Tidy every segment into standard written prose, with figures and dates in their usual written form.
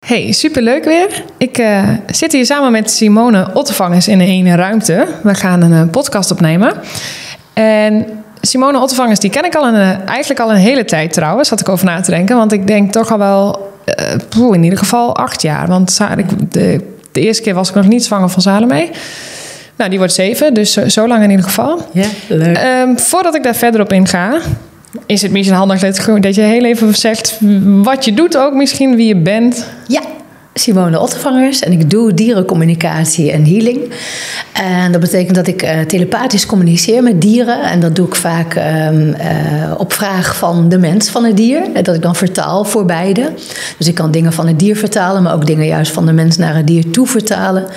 Hey, superleuk weer. Ik zit hier samen met Simone Ottervangers in één ruimte. We gaan een podcast opnemen. En Simone Ottervangers, die ken ik eigenlijk al een hele tijd trouwens, zat ik over na te denken. Want ik denk toch al wel, in ieder geval 8 jaar. Want de eerste keer was ik nog niet zwanger van Salome. Nou, die wordt 7, dus zo lang in ieder geval. Ja, leuk. Voordat ik daar verder op inga, is het misschien handig dat je heel even zegt wat je doet ook, misschien wie je bent. Ja, Simone Ottervangers en ik doe dierencommunicatie en healing. En dat betekent dat ik telepathisch communiceer met dieren. En dat doe ik vaak op vraag van de mens van het dier. Dat ik dan vertaal voor beide. Dus ik kan dingen van het dier vertalen, maar ook dingen juist van de mens naar het dier toe vertalen.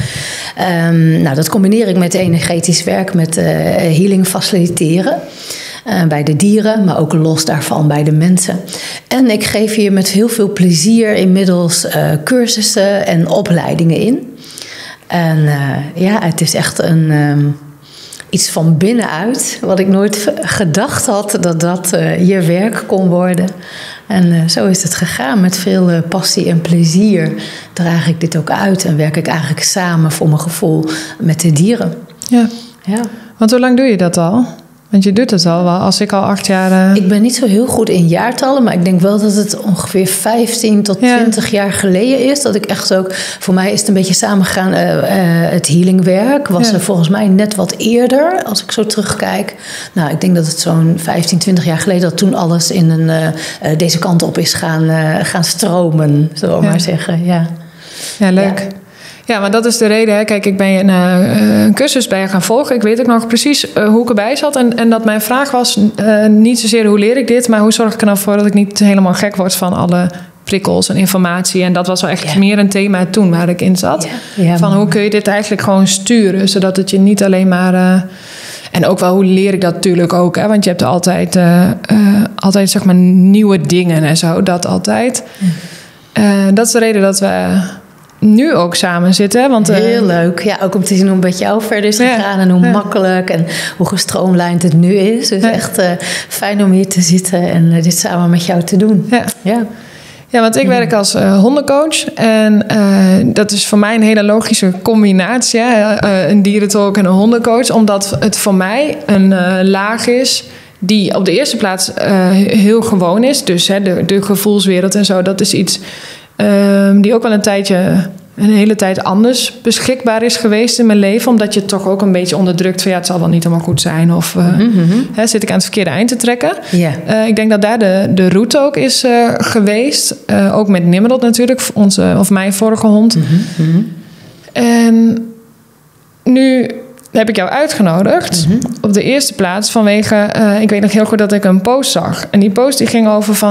Dat combineer ik met energetisch werk, met healing faciliteren. Bij de dieren, maar ook los daarvan bij de mensen. En ik geef hier met heel veel plezier inmiddels cursussen en opleidingen in. En het is echt iets van binnenuit, wat ik nooit gedacht had dat je werk kon worden. En zo is het gegaan. Met veel passie en plezier draag ik dit ook uit en werk ik eigenlijk samen voor mijn gevoel met de dieren. Ja. Want hoe lang doe je dat al? Want je doet het al wel, als ik al 8 jaar... Ik ben niet zo heel goed in jaartallen, maar ik denk wel dat het ongeveer 15 tot 20 jaar geleden is. Dat ik echt ook... Voor mij is het een beetje samengegaan. Het healingwerk was er volgens mij net wat eerder, als ik zo terugkijk. Nou, ik denk dat het zo'n 15, 20 jaar geleden, dat toen alles in deze kant op is gaan stromen, zullen we maar zeggen. Ja, leuk. Ja, maar dat is de reden. Hè. Kijk, ik ben een cursus bij je gaan volgen. Ik weet ook nog precies hoe ik erbij zat. En dat mijn vraag was niet zozeer hoe leer ik dit, maar hoe zorg ik er nou voor dat ik niet helemaal gek word van alle prikkels en informatie. En dat was wel echt meer een thema toen waar ik in zat. Van hoe kun je dit eigenlijk gewoon sturen, zodat het je niet alleen maar... En ook wel, hoe leer ik dat natuurlijk ook. Hè? Want je hebt altijd zeg maar nieuwe dingen en zo. Dat altijd. Dat is de reden dat we nu ook samen zitten. Want, heel leuk. Ja, ook om te zien hoe het met jou verder is gegaan. En hoe makkelijk en hoe gestroomlijnd het nu is. Dus echt fijn om hier te zitten en dit samen met jou te doen. Ja, want ik werk als hondencoach. En dat is voor mij een hele logische combinatie. Een dierentolk en een hondencoach. Omdat het voor mij een laag is die op de eerste plaats heel gewoon is. Dus de gevoelswereld en zo, dat is iets die ook wel een hele tijd anders beschikbaar is geweest in mijn leven. Omdat je toch ook een beetje onderdrukt van het zal wel niet helemaal goed zijn. Of zit ik aan het verkeerde eind te trekken. Ik denk dat daar de route ook is geweest. Ook met Nimrod natuurlijk, mijn vorige hond. En nu heb ik jou uitgenodigd op de eerste plaats vanwege... ik weet nog heel goed dat ik een post zag. En die post die ging over van...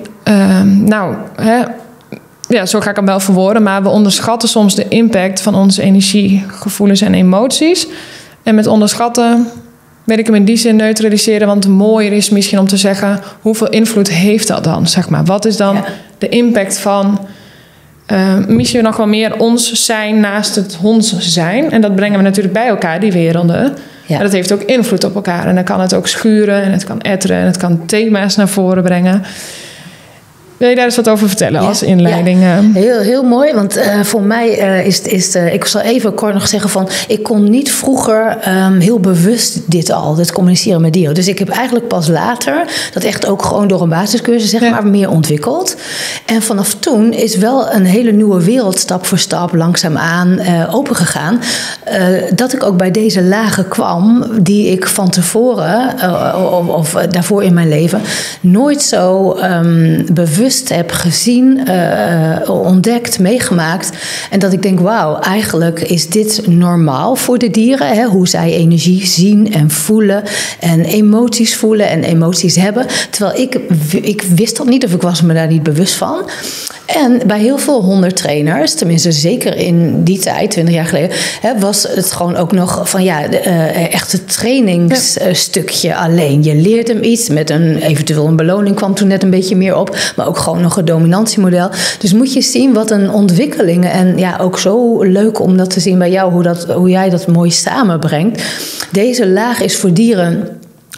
zo ga ik hem wel verwoorden... maar we onderschatten soms de impact van onze energie, gevoelens en emoties. En met onderschatten wil ik hem in die zin neutraliseren... want mooier is misschien om te zeggen... hoeveel invloed heeft dat dan, zeg maar? Wat is dan de impact van... misschien nog wel meer ons zijn naast het ons zijn. En dat brengen we natuurlijk bij elkaar, die werelden. Maar dat heeft ook invloed op elkaar. En dan kan het ook schuren en het kan etteren... en het kan thema's naar voren brengen... Wil je daar eens wat over vertellen als inleiding? Ja. Heel, heel mooi, want voor mij ik zal even kort nog zeggen van... ik kon niet vroeger heel bewust dit communiceren met dieren. Dus ik heb eigenlijk pas later dat echt ook gewoon door een basiscursus zeg maar meer ontwikkeld. En vanaf toen is wel een hele nieuwe wereld stap voor stap langzaamaan opengegaan. Dat ik ook bij deze lagen kwam die ik van tevoren of daarvoor in mijn leven nooit zo bewust heb gezien, ontdekt, meegemaakt. En dat ik denk, wauw, eigenlijk is dit normaal voor de dieren. Hè? Hoe zij energie zien en voelen en emoties voelen en emoties hebben. Terwijl ik wist dat niet of ik was me daar niet bewust van. En bij heel veel hondentrainers, tenminste zeker in die tijd, 20 jaar geleden, was het gewoon ook nog van echt het trainingsstukje alleen. Je leert hem iets met eventueel een beloning kwam toen net een beetje meer op, maar ook gewoon nog een dominantiemodel. Dus moet je zien wat een ontwikkeling en ook zo leuk om dat te zien bij jou, hoe jij dat mooi samenbrengt. Deze laag is voor dieren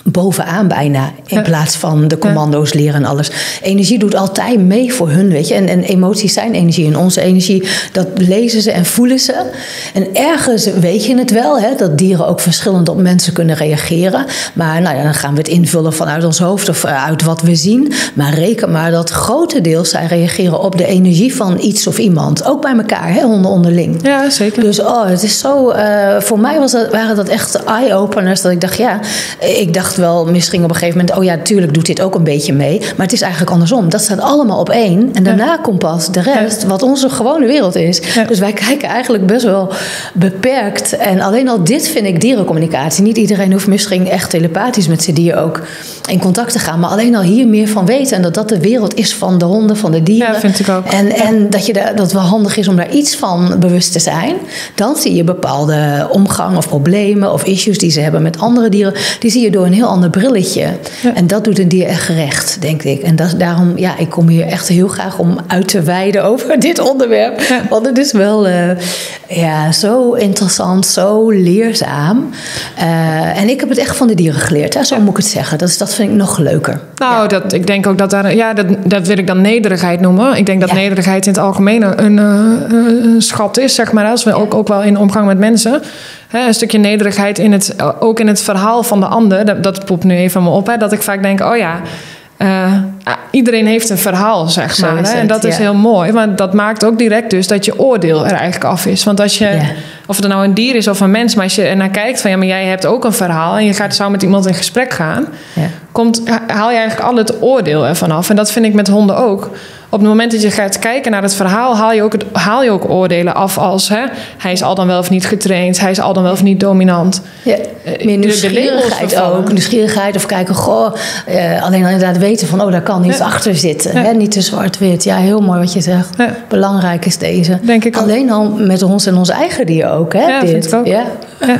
bovenaan bijna. In plaats van de commando's leren en alles. Energie doet altijd mee voor hun, weet je. En emoties zijn energie. En onze energie, dat lezen ze en voelen ze. En ergens weet je het wel, hè, dat dieren ook verschillend op mensen kunnen reageren. Maar nou ja, dan gaan we het invullen vanuit ons hoofd of uit wat we zien. Maar reken maar dat grotendeels zij reageren op de energie van iets of iemand. Ook bij elkaar, hè, honden onderling. Ja, zeker. Dus het is zo... voor mij waren dat echt eye-openers. Dat ik dacht, ik dacht wel misschien op een gegeven moment... natuurlijk doet dit ook een beetje mee. Maar het is eigenlijk andersom. Dat staat allemaal op één. En daarna komt pas de rest, wat onze gewone wereld is. Ja. Dus wij kijken eigenlijk best wel beperkt. En alleen al dit vind ik dierencommunicatie. Niet iedereen hoeft misschien echt telepathisch met zijn dier ook in contact te gaan. Maar alleen al hier meer van weten. En dat de wereld is van de honden, van de dieren. Ja, vind ik ook. En dat het wel handig is om daar iets van bewust te zijn. Dan zie je bepaalde omgang of problemen of issues die ze hebben met andere dieren. Die zie je door een heel ander brilletje. Ja. En dat doet een dier echt gerecht, denk ik. En daarom, ik kom hier echt heel graag om uit te wijden over dit onderwerp. Ja. Want het is wel zo interessant, zo leerzaam. En ik heb het echt van de dieren geleerd. Hè? Zo moet ik het zeggen. Dat vind ik nog leuker. Nou, ik denk ook dat dat wil ik dan nederigheid noemen. Ik denk dat nederigheid in het algemeen een schat is, zeg maar. Als we ook wel in omgang met mensen. Een stukje nederigheid ook in het verhaal van de ander. Dat popt nu even me op. Hè, dat ik vaak denk, iedereen heeft een verhaal, zeg maar. Hè, en dat is heel mooi. Want dat maakt ook direct dus dat je oordeel er eigenlijk af is. Want als je, of het nou een dier is of een mens, maar als je ernaar kijkt van maar jij hebt ook een verhaal en je gaat zo met iemand in gesprek gaan, haal je eigenlijk al het oordeel ervan af. En dat vind ik met honden ook. Op het moment dat je gaat kijken naar het verhaal, haal je ook oordelen af als hij is al dan wel of niet getraind, hij is al dan wel of niet dominant. Ja, meer nieuwsgierigheid ook. Nieuwsgierigheid of kijken, alleen al inderdaad weten van, daar kan iets achter zitten. Ja. Hè? Niet te zwart-wit. Ja, heel mooi wat je zegt. Ja. Belangrijk is deze. Denk ik alleen al met ons en ons eigen dier ook. Hè? Ja, vind ik ook. Ja.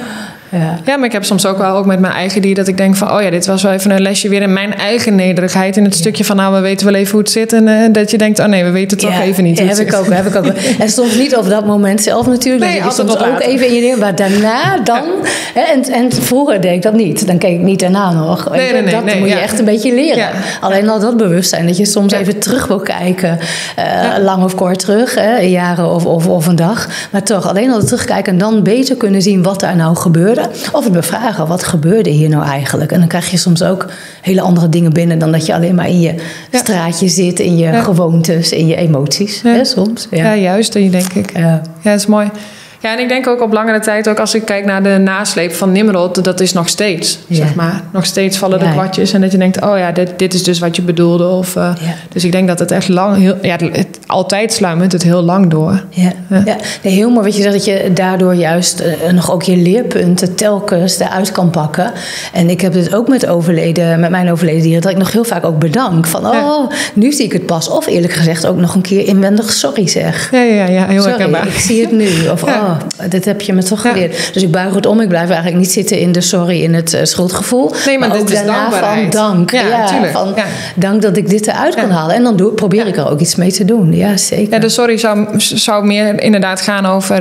Ja, maar ik heb soms ook wel ook met mijn eigen dier dat ik denk van, dit was wel even een lesje weer in mijn eigen nederigheid. In het stukje van, we weten wel even hoe het zit. En dat je denkt, nee, we weten het toch even niet. Heb ik ook. En soms niet op dat moment zelf natuurlijk. Nee, dat je soms ook even in je neer. Maar daarna dan. Ja. En vroeger deed ik dat niet. Dan keek ik niet daarna nog. Dat moet je echt een beetje leren. Ja. Alleen al dat bewustzijn. Dat je soms even terug wil kijken. Lang of kort terug. Jaren of een dag. Maar toch, alleen al terugkijken en dan beter kunnen zien wat daar nou gebeurde. Of het bevragen, wat gebeurde hier nou eigenlijk? En dan krijg je soms ook hele andere dingen binnen dan dat je alleen maar in je straatje zit, in je gewoontes, in je emoties. Ja. Hè, soms. Ja, juist, denk ik. Ja, dat is mooi. Ja, en ik denk ook op langere tijd, ook als ik kijk naar de nasleep van Nimrod, dat is nog steeds, zeg maar. Nog steeds vallen de kwartjes en dat je denkt, dit is dus wat je bedoelde. Dus ik denk dat het echt lang, altijd sluimert het heel lang door. Ja. Nee, heel mooi wat je zegt, dat je daardoor juist nog ook je leerpunten telkens eruit kan pakken. En ik heb dit ook met mijn overleden dieren, dat ik nog heel vaak ook bedank. Van, nu zie ik het pas. Of eerlijk gezegd ook nog een keer inwendig sorry zeg. Ja, heel herkenbaar. Ik zie het nu. Of, dit heb je me toch geleerd. Dus ik buig het om. Ik blijf eigenlijk niet zitten in de sorry, in het schuldgevoel. Nee, maar ook dit daarna is van dank. Dank dat ik dit eruit kan halen. En dan probeer ik er ook iets mee te doen. Ja, zeker. Ja, de sorry zou meer inderdaad gaan over...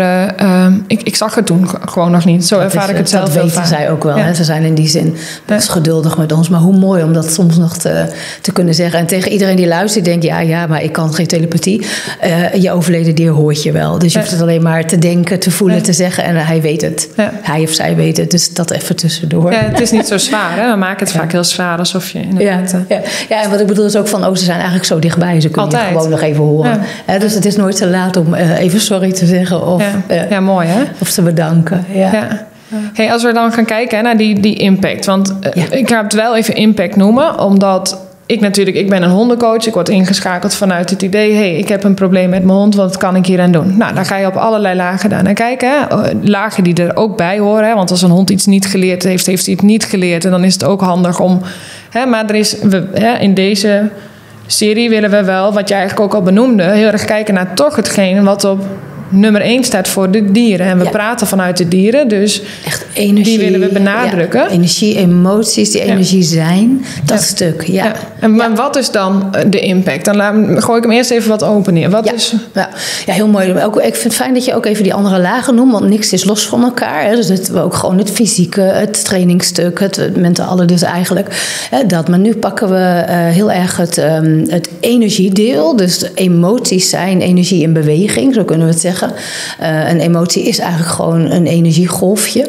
Ik zag het toen gewoon nog niet. Zo ervaar ik het zelf. Dat weten zij ook wel. Ja. Hè? Ze zijn in die zin best geduldig met ons. Maar hoe mooi om dat soms nog te kunnen zeggen. En tegen iedereen die luistert, denkt... Ja, maar ik kan geen telepathie. Je overleden dier hoort je wel. Dus je hoeft het alleen maar te denken, te voelen, te zeggen. En hij weet het. Ja. Hij of zij weet het. Dus dat even tussendoor. Ja, het is niet zo zwaar. Hè? We maken het vaak heel zwaar. Alsof je inderdaad... Ja, en wat ik bedoel is ook van... ze zijn eigenlijk zo dichtbij. Ze kunnen je gewoon nog even horen. Ja. Dus het is nooit te laat om even sorry te zeggen. Of, mooi hè? Of te bedanken. Ja. Hey, als we dan gaan kijken naar die impact. Want ik ga het wel even impact noemen. Omdat... Ik ben een hondencoach. Ik word ingeschakeld vanuit het idee... ik heb een probleem met mijn hond, wat kan ik hier aan doen? Nou, dan ga je op allerlei lagen daarnaar kijken. Hè? Lagen die er ook bij horen. Hè? Want als een hond iets niet geleerd heeft, heeft hij het niet geleerd. En dan is het ook handig om... maar in deze serie willen we wel, wat je eigenlijk ook al benoemde... heel erg kijken naar toch hetgeen wat op nummer 1 staat voor de dieren. En we praten vanuit de dieren, dus echt energie, die willen we benadrukken. Ja, energie, emoties die energie zijn, dat stuk. Ja. En wat is dan de impact? Dan gooi ik hem eerst even wat open neer. Ja, heel mooi. Ik vind het fijn dat je ook even die andere lagen noemt, want niks is los van elkaar. Hè. Dus we ook gewoon het fysieke, het trainingsstuk, het mentale dus eigenlijk. Dat. Maar nu pakken we heel erg het energiedeel. Dus de emoties zijn energie in beweging, zo kunnen we het zeggen. Een emotie is eigenlijk gewoon een energiegolfje.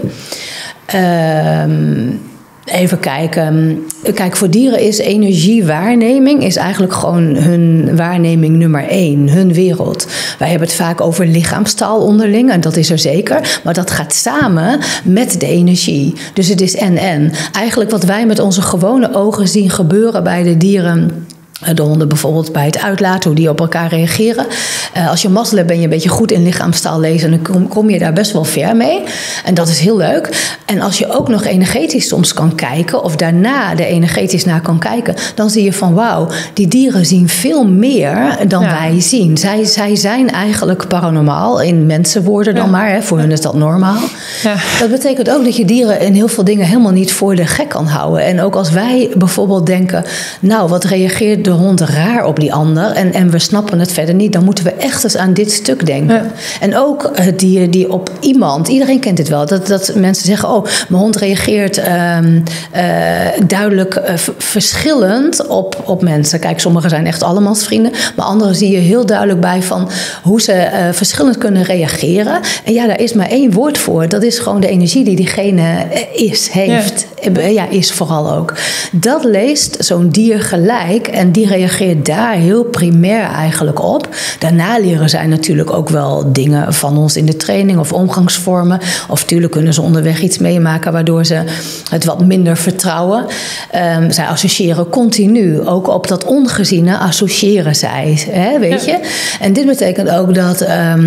Even kijken. Kijk, voor dieren is energiewaarneming is eigenlijk gewoon hun waarneming nummer 1, hun wereld. Wij hebben het vaak over lichaamstaal onderling, en dat is er zeker. Maar dat gaat samen met de energie. Dus het is en. Eigenlijk wat wij met onze gewone ogen zien gebeuren bij de dieren, de honden bijvoorbeeld bij het uitlaten, hoe die op elkaar reageren. Als je mazzel hebt, ben je een beetje goed in lichaamstaal lezen, en dan kom je daar best wel ver mee. En dat is heel leuk. En als je ook nog energetisch soms kan kijken, of daarna er energetisch naar kan kijken, dan zie je van wauw, die dieren zien veel meer dan wij zien. Zij zijn eigenlijk paranormaal, in mensenwoorden dan maar. Hè. Voor hun is dat normaal. Ja. Dat betekent ook dat je dieren in heel veel dingen helemaal niet voor de gek kan houden. En ook als wij bijvoorbeeld denken, nou, wat reageert de hond raar op die ander en we snappen het verder niet, dan moeten we echt eens aan dit stuk denken. Ja. En ook het dier die op iemand, iedereen kent het wel, dat mensen zeggen, oh, mijn hond reageert duidelijk verschillend op mensen. Kijk, sommigen zijn echt allemans vrienden, maar anderen zie je heel duidelijk bij van hoe ze verschillend kunnen reageren. En ja, daar is maar één woord voor. Dat is gewoon de energie die diegene heeft. Ja, is vooral ook. Dat leest zo'n dier gelijk en die reageert daar heel primair eigenlijk op. Daarna leren zij natuurlijk ook wel dingen van ons in de training of omgangsvormen. Of natuurlijk kunnen ze onderweg iets meemaken waardoor ze het wat minder vertrouwen. Zij associëren continu, ook op dat ongeziene associëren zij, weet je. En dit betekent ook dat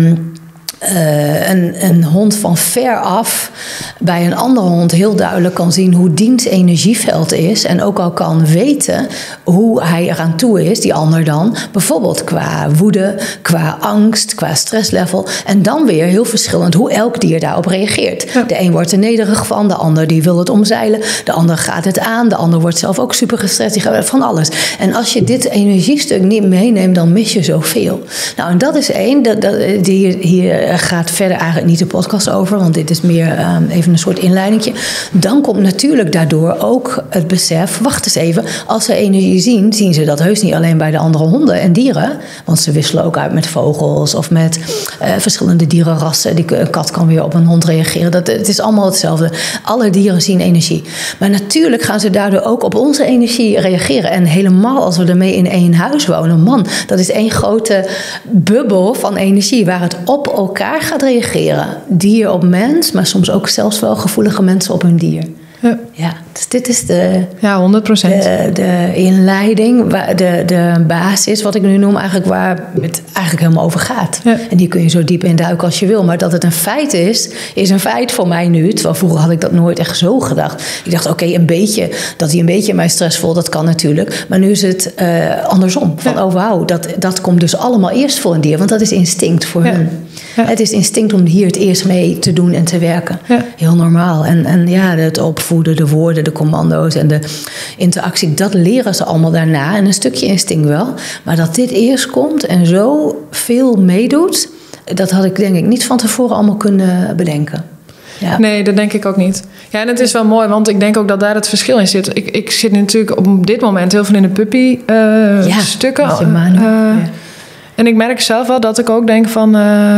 een hond van ver af bij een andere hond heel duidelijk kan zien hoe diens energieveld is. En ook al kan weten hoe hij eraan toe is, die ander dan. Bijvoorbeeld qua woede, qua angst, qua stresslevel. En dan weer heel verschillend hoe elk dier daarop reageert. Ja. De een wordt er nederig van, de ander die wil het omzeilen. De ander gaat het aan, de ander wordt zelf ook super gestrest. Die gaat van alles. En als je dit energiestuk niet meeneemt, dan mis je zoveel. Nou, en dat is één. Hier gaat verder eigenlijk niet de podcast over, want dit is meer even een soort inleidingje. Dan komt natuurlijk daardoor ook het besef, wacht eens even, als ze energie zien ze dat heus niet alleen bij de andere honden en dieren, want ze wisselen ook uit met vogels of met verschillende dierenrassen. Een kat kan weer op een hond reageren. Het is allemaal hetzelfde. Alle dieren zien energie. Maar natuurlijk gaan ze daardoor ook op onze energie reageren. En helemaal als we ermee in één huis wonen, man, dat is één grote bubbel van energie waar het op elkaar gaat reageren. Dier op mens, maar soms ook zelfs wel gevoelige mensen op hun dier. Ja, dus dit is de 100%. De inleiding, de basis, wat ik nu noem, eigenlijk waar het eigenlijk helemaal over gaat. Ja. En die kun je zo diep induiken als je wil. Maar dat het een feit is een feit voor mij nu. Terwijl vroeger had ik dat nooit echt zo gedacht. Ik dacht, oké, dat hij een beetje mij stressvol, dat kan natuurlijk. Maar nu is het andersom. Van, oh wauw, dat komt dus allemaal eerst voor een dier. Want dat is instinct voor hun. Ja. Het is instinct om hier het eerst mee te doen en te werken. Ja. Heel normaal. En ja, het opvoeden, de woorden, de commando's en de interactie, dat leren ze allemaal daarna. En een stukje instinct wel. Maar dat dit eerst komt en zo veel meedoet, dat had ik denk ik niet van tevoren allemaal kunnen bedenken. Ja. Nee, dat denk ik ook niet. Ja, en het is wel mooi, want ik denk ook dat daar het verschil in zit. Ik zit natuurlijk op dit moment heel veel in de puppy stukken. En ik merk zelf wel dat ik ook denk van,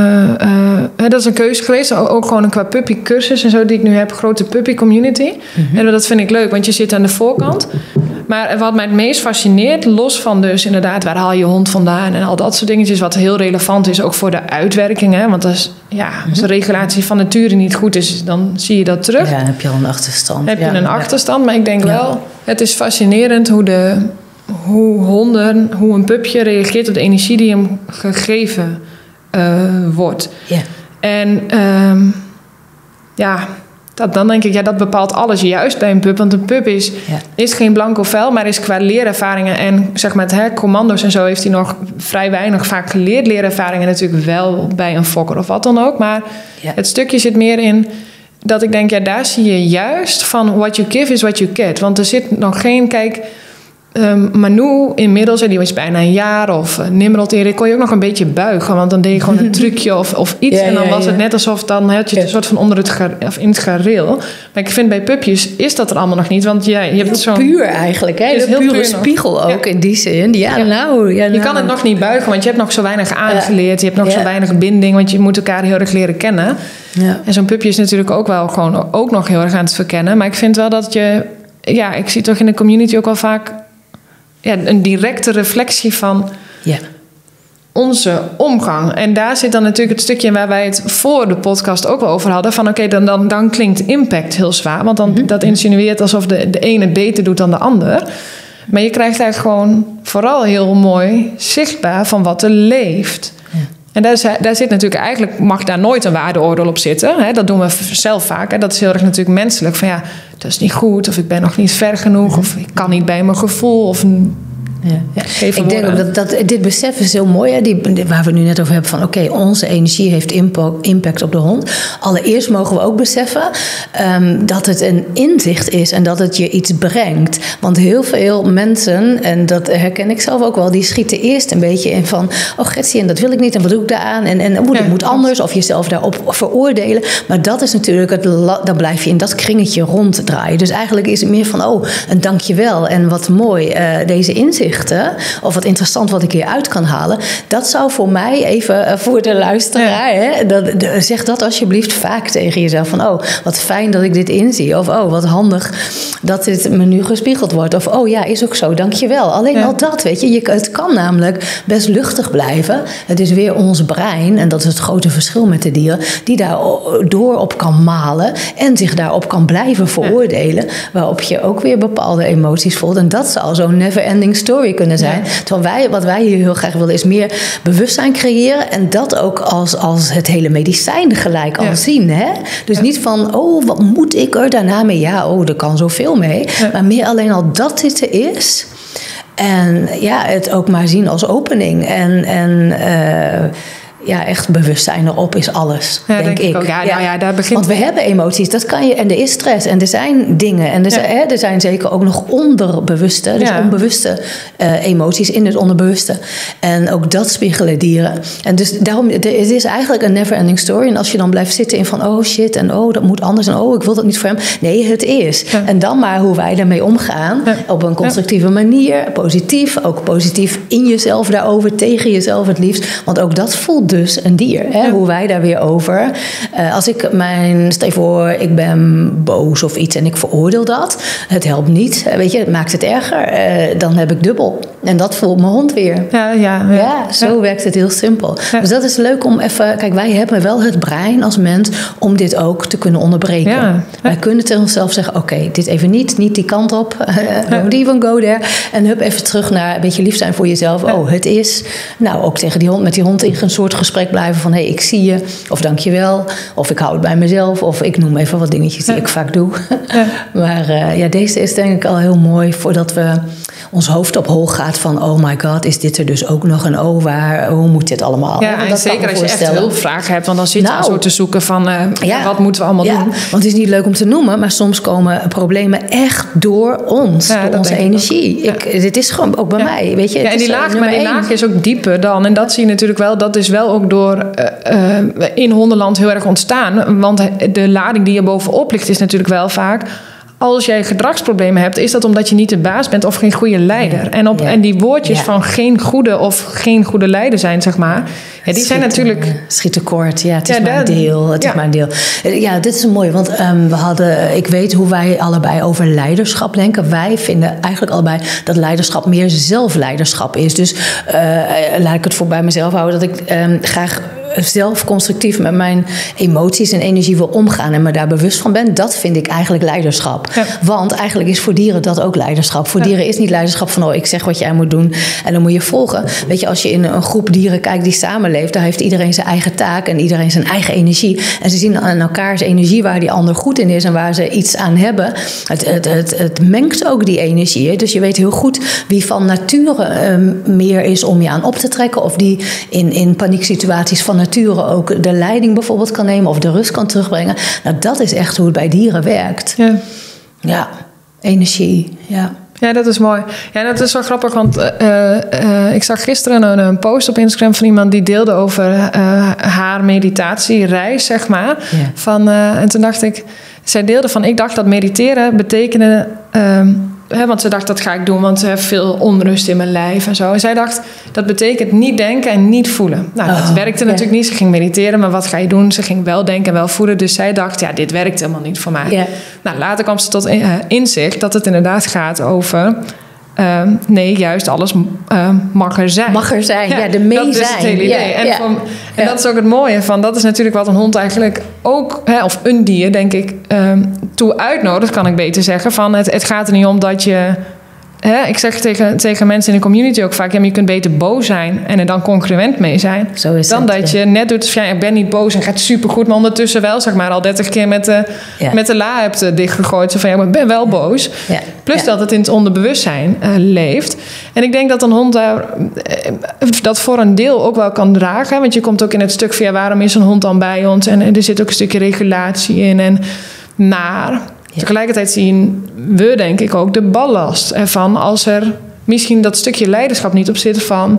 dat is een keuze geweest. Ook gewoon een qua puppy cursus en zo die ik nu heb. Grote puppy community. Mm-hmm. En dat vind ik leuk, want je zit aan de voorkant. Maar wat mij het meest fascineert, los van dus inderdaad, waar haal je hond vandaan en al dat soort dingetjes, wat heel relevant is ook voor de uitwerking. Hè? Want als de regulatie van nature niet goed is, dan zie je dat terug. Ja, dan heb je al een achterstand. Achterstand, maar ik denk wel, het is fascinerend hoe een pupje reageert op de energie die hem gegeven wordt. Yeah. En Dan denk ik, dat bepaalt alles juist bij een pup. Want een pup is geen blanco vel, maar is qua leerervaringen en zeg maar het commando's en zo heeft hij nog vrij weinig vaak geleerd. Leerervaringen natuurlijk wel bij een fokker of wat dan ook. Maar het stukje zit meer in dat ik denk, daar zie je juist van what you give is what you get. Want er zit nog geen, kijk... Manu inmiddels, die was bijna een jaar, of Nimrod, die kon je ook nog een beetje buigen, want dan deed je gewoon een trucje of iets en dan was het net alsof dan had je het een soort van onder of in het gareel. Maar ik vind bij pupjes is dat er allemaal nog niet, want je hebt zo'n puur eigenlijk, hè? De pure spiegel ook in die zin. Je kan het nog niet buigen, want je hebt nog zo weinig aangeleerd, je hebt nog zo weinig binding, want je moet elkaar heel erg leren kennen. Ja. En zo'n pupje is natuurlijk ook wel gewoon ook nog heel erg aan het verkennen, maar ik vind wel dat ik zie toch in de community ook wel vaak een directe reflectie van onze omgang. En daar zit dan natuurlijk het stukje waar wij het voor de podcast ook wel over hadden. Van dan klinkt impact heel zwaar. Want dan dat insinueert alsof de ene beter doet dan de ander. Maar je krijgt eigenlijk gewoon vooral heel mooi zichtbaar van wat er leeft. Ja. En daar zit natuurlijk eigenlijk, mag daar nooit een waardeoordeel op zitten. Hè? Dat doen we zelf vaak. Hè? Dat is heel erg natuurlijk menselijk. Van dat is niet goed, of ik ben nog niet ver genoeg, of ik kan niet bij mijn gevoel, of ik denk ook dat dit besef is heel mooi. Hè? Waar we het nu net over hebben van onze energie heeft impact op de hond. Allereerst mogen we ook beseffen dat het een inzicht is en dat het je iets brengt. Want heel veel mensen, en dat herken ik zelf ook wel, die schieten eerst een beetje in van Gretsie, en dat wil ik niet, en wat doe ik daaraan? En het moet anders, of jezelf daarop veroordelen. Maar dat is natuurlijk, dan blijf je in dat kringetje ronddraaien. Dus eigenlijk is het meer van een dankjewel en wat mooi deze inzicht. Of wat interessant wat ik hier uit kan halen. Dat zou voor mij, even voor de luisteraar, zeg dat alsjeblieft vaak tegen jezelf. Van wat fijn dat ik dit inzie. Of wat handig dat dit me nu gespiegeld wordt. Of is ook zo, dankjewel. Alleen al dat, weet je. Het kan namelijk best luchtig blijven. Het is weer ons brein, en dat is het grote verschil met de dieren, die daar door op kan malen en zich daarop kan blijven veroordelen. Waarop je ook weer bepaalde emoties voelt. En dat zal zo'n never-ending story kunnen zijn. Terwijl wat wij hier heel graag willen is meer bewustzijn creëren en dat ook als het hele medicijn gelijk al zien. Hè? Dus niet van, wat moet ik er daarna mee? Er kan zoveel mee. Maar meer alleen al dat dit er is. En het ook maar zien als opening. Echt bewustzijn erop is alles, denk ik. Ook. Daar begint. Want we hebben emoties, dat kan je, en er is stress en er zijn dingen. En er zijn zeker ook nog onderbewuste, dus onbewuste emoties in het onderbewuste. En ook dat spiegelen dieren. En dus daarom, het is eigenlijk een never-ending story. En als je dan blijft zitten in van, shit, en dat moet anders, en ik wil dat niet voor hem. Nee, het is. Ja. En dan maar hoe wij daarmee omgaan, op een constructieve manier, positief, ook positief in jezelf daarover, tegen jezelf het liefst. Want ook dat voelt dus een dier. Hè? Hoe wij daar weer over. Als ik stel je voor, ik ben boos of iets en ik veroordeel dat. Het helpt niet. Weet je, het maakt het erger. Dan heb ik dubbel. En dat voelt mijn hond weer. Zo werkt het heel simpel. Ja. Dus dat is leuk om even. Kijk, wij hebben wel het brein als mens om dit ook te kunnen onderbreken. Ja. Wij kunnen tegen onszelf zeggen, dit even niet die kant op. Don't even go there. En even terug naar een beetje lief zijn voor jezelf. Het is. Nou, ook tegen die hond, met die hond in een soort gesprek blijven van, ik zie je, of dankjewel, of ik hou het bij mezelf, of ik noem even wat dingetjes die ik vaak doe. Maar deze is denk ik al heel mooi voordat we ons hoofd op hol gaat van, oh my god, is dit er dus ook nog een hoe moet dit allemaal? Ja, en zeker als je echt hulpvragen hebt, want dan zit je zo te zoeken van, wat moeten we allemaal doen? Want het is niet leuk om te noemen, maar soms komen problemen echt door ons, door onze energie. Dit is gewoon ook bij mij, weet je. En die laag is ook dieper dan, en dat zie je natuurlijk wel, dat is wel ook door in hondenland heel erg ontstaan. Want de lading die er bovenop ligt is natuurlijk wel vaak, als jij gedragsproblemen hebt, is dat omdat je niet de baas bent of geen goede leider. En die woordjes van geen goede of geen goede leider zijn, zeg maar, die zijn natuurlijk... Schiet tekort, het is maar een deel. Het is maar een deel. Ja, dit is een mooie, want ik weet hoe wij allebei over leiderschap denken. Wij vinden eigenlijk allebei dat leiderschap meer zelfleiderschap is. Dus laat ik het voor bij mezelf houden, dat ik graag zelf constructief met mijn emoties en energie wil omgaan en me daar bewust van ben, dat vind ik eigenlijk leiderschap. Ja. Want eigenlijk is voor dieren dat ook leiderschap. Voor dieren is niet leiderschap van ik zeg wat jij moet doen en dan moet je volgen. Weet je, als je in een groep dieren kijkt die samenleeft, daar heeft iedereen zijn eigen taak en iedereen zijn eigen energie. En ze zien aan elkaars energie waar die ander goed in is en waar ze iets aan hebben. Het mengt ook die energie. Hè? Dus je weet heel goed wie van nature meer is om je aan op te trekken, of die in panieksituaties van nature ook de leiding bijvoorbeeld kan nemen of de rust kan terugbrengen. Nou, dat is echt hoe het bij dieren werkt. Ja, energie, ja. Ja, dat is mooi. Ja, dat is wel grappig, want ik zag gisteren een post op Instagram van iemand die deelde over haar meditatiereis, zeg maar. Ja. En toen dacht ik, zij deelde van, ik dacht dat mediteren betekende, want ze dacht, dat ga ik doen, want ze heeft veel onrust in mijn lijf en zo. En zij dacht, dat betekent niet denken en niet voelen. Nou, dat werkte natuurlijk niet. Ze ging mediteren, maar wat ga je doen? Ze ging wel denken en wel voelen. Dus zij dacht, dit werkt helemaal niet voor mij. Yeah. Nou, later kwam ze tot inzicht dat het inderdaad gaat over, nee, juist alles mag er zijn. Mag er zijn, de mee zijn. Dat is het hele idee. En dat is ook het mooie van, dat is natuurlijk wat een hond eigenlijk ook, of een dier, denk ik, toe uitnodigt, kan ik beter zeggen. Van het gaat er niet om dat je, ik zeg tegen mensen in de community ook vaak, maar je kunt beter boos zijn en er dan congruent mee zijn. Zo is dan het, dat je net doet, ik ben niet boos en gaat supergoed, maar ondertussen wel, zeg maar, al 30 keer met de la hebt dichtgegooid. Zo van, ik ben wel boos. Ja. Plus dat het in het onderbewustzijn leeft. En ik denk dat een hond dat voor een deel ook wel kan dragen. Want je komt ook in het stuk van, waarom is een hond dan bij ons? En er zit ook een stukje regulatie in. Maar tegelijkertijd zien we, denk ik, ook de ballast ervan, als er misschien dat stukje leiderschap niet op zit van.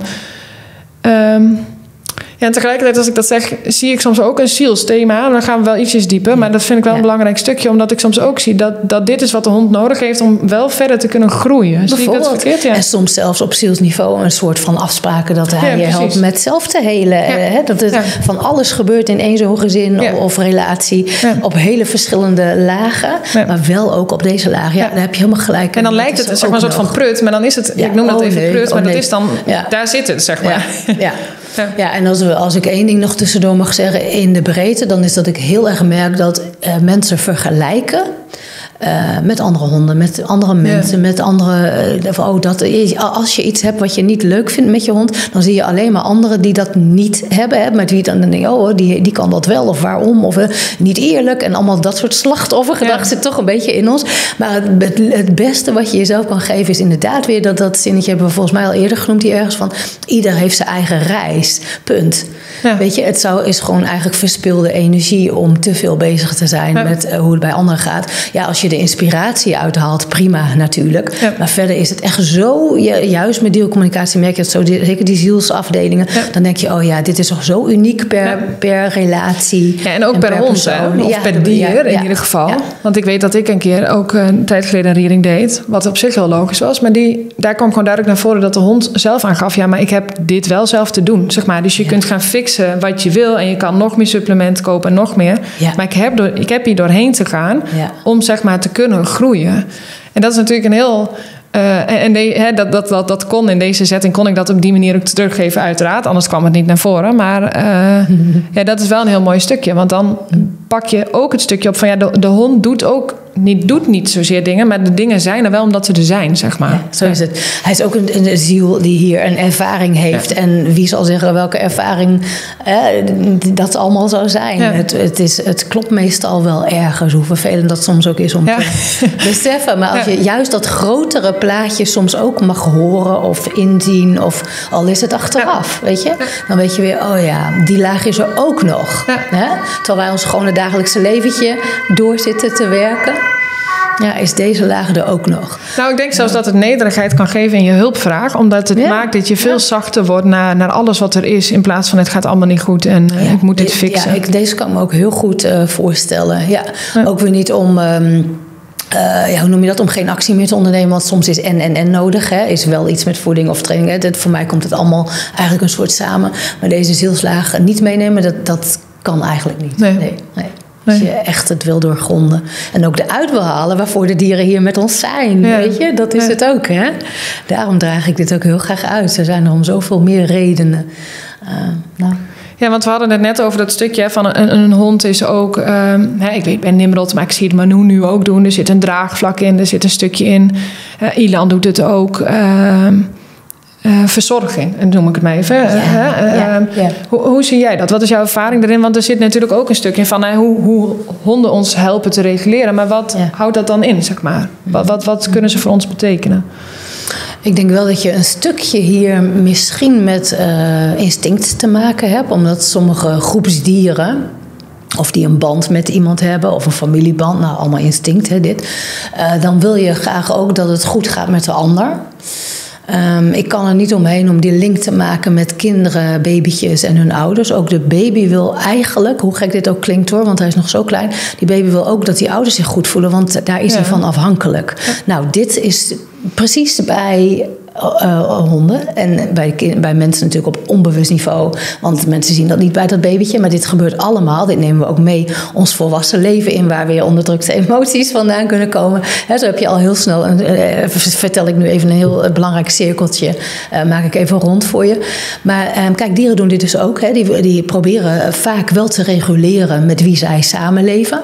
En tegelijkertijd, als ik dat zeg, zie ik soms ook een zielsthema. Dan gaan we wel ietsjes dieper, maar dat vind ik wel een belangrijk stukje, omdat ik soms ook zie dat dit is wat de hond nodig heeft om wel verder te kunnen groeien. Zie ik dat verkeerd? Ja. En soms zelfs op zielsniveau een soort van afspraken dat hij je helpt met zelf te helen. Ja. Dat het van alles gebeurt in één zo'n gezin of relatie op hele verschillende lagen, maar wel ook op deze laag. Ja, daar heb je helemaal gelijk. En dan lijkt het zeg maar een soort van prut, maar dan is het, ik noem dat even prut, maar dat is dan, daar zit het, zeg maar. Ja, en als ik één ding nog tussendoor mag zeggen in de breedte, dan is dat ik heel erg merk dat mensen vergelijken met andere honden, met andere mensen, met andere. Als je iets hebt wat je niet leuk vindt met je hond, dan zie je alleen maar anderen die dat niet hebben. Met wie dan denk je, die kan dat wel, of waarom, of niet eerlijk. En allemaal dat soort slachtoffergedachten zit toch een beetje in ons. Maar het beste wat je jezelf kan geven is inderdaad weer dat zinnetje hebben we volgens mij al eerder genoemd hier ergens van, ieder heeft zijn eigen reis. Punt. Ja. Weet je, het is gewoon eigenlijk verspilde energie om te veel bezig te zijn met hoe het bij anderen gaat. Ja, als je de inspiratie uithaalt, prima natuurlijk. Ja. Maar verder is het echt zo, juist met deelcommunicatie merk je het zo, zeker die zielsafdelingen, dan denk je, dit is toch zo uniek per relatie. Ja, en ook per hond, of per dier in ieder geval. Ja. Want ik weet dat ik een keer ook een tijd geleden een reading deed, wat op zich heel logisch was, maar daar kwam gewoon duidelijk naar voren dat de hond zelf aangaf, maar ik heb dit wel zelf te doen, zeg maar. Dus je kunt gaan fixen wat je wil en je kan nog meer supplementen kopen en nog meer. Ja. Maar ik heb hier doorheen te gaan om, zeg maar, te kunnen groeien. En dat is natuurlijk een heel. Dat kon in deze setting, kon ik dat op die manier ook teruggeven, uiteraard. Anders kwam het niet naar voren. Maar dat is wel een heel mooi stukje. Want dan pak je ook het stukje op van de hond doet niet zozeer dingen, maar de dingen zijn er wel omdat ze er zijn, zeg maar. Ja, zo is het. Hij is ook een ziel die hier een ervaring heeft. Ja. En wie zal zeggen welke ervaring dat allemaal zou zijn. Ja. Het klopt meestal wel ergens, hoe vervelend dat soms ook is om te beseffen. Maar als je juist dat grotere plaatje soms ook mag horen of inzien, of al is het achteraf, weet je? Dan weet je weer, die laag is er ook nog. Ja. Hè? Terwijl wij ons gewone dagelijkse leventje doorzitten te werken. Ja, is deze laag er ook nog. Nou, ik denk zelfs dat het nederigheid kan geven in je hulpvraag. Omdat het maakt dat je veel zachter wordt naar alles wat er is. In plaats van het gaat allemaal niet goed en ik moet dit fixen. Ja, deze kan me ook heel goed voorstellen. Ja. Ook weer niet om. Hoe noem je dat? Om geen actie meer te ondernemen. Want soms is en nodig. Hè? Is wel iets met voeding of training. Hè? Voor mij komt het allemaal eigenlijk een soort samen. Maar deze zielslaag niet meenemen, dat kan eigenlijk niet. Nee. Als je echt het wil doorgronden. En ook eruit wil halen waarvoor de dieren hier met ons zijn. Ja. Weet je, dat is het ook. Hè? Daarom draag ik dit ook heel graag uit. Er zijn er om zoveel meer redenen. Ja, want we hadden het net over dat stukje van een hond is ook... ik weet bij Nimrod, maar ik zie het Manu nu ook doen. Er zit een draagvlak in, er zit een stukje in. Ilan doet het ook. Verzorging, en noem ik het maar even. Hoe zie jij dat? Wat is jouw ervaring daarin? Want er zit natuurlijk ook een stukje van hoe honden ons helpen te reguleren. Maar wat houdt dat dan in, zeg maar? Wat kunnen ze voor ons betekenen? Ik denk wel dat je een stukje hier misschien met instinct te maken hebt. Omdat sommige groepsdieren, of die een band met iemand hebben, of een familieband, nou allemaal instinct, hè, dit. Dan wil je graag ook dat het goed gaat met de ander. Ik kan er niet omheen om die link te maken met kinderen, babytjes en hun ouders. Ook de baby wil eigenlijk, hoe gek dit ook klinkt hoor, want hij is nog zo klein. Die baby wil ook dat die ouders zich goed voelen, want daar is hij van afhankelijk. Ja. Nou, dit is precies bij honden en bij mensen natuurlijk op onbewust niveau. Want mensen zien dat niet bij dat babytje, maar dit gebeurt allemaal. Dit nemen we ook mee ons volwassen leven in, waar weer onderdrukte emoties vandaan kunnen komen. Zo heb je al heel snel, vertel ik nu even een heel belangrijk cirkeltje, maak ik even rond voor je. Maar kijk, dieren doen dit dus ook. Hè. Die proberen vaak wel te reguleren met wie zij samenleven.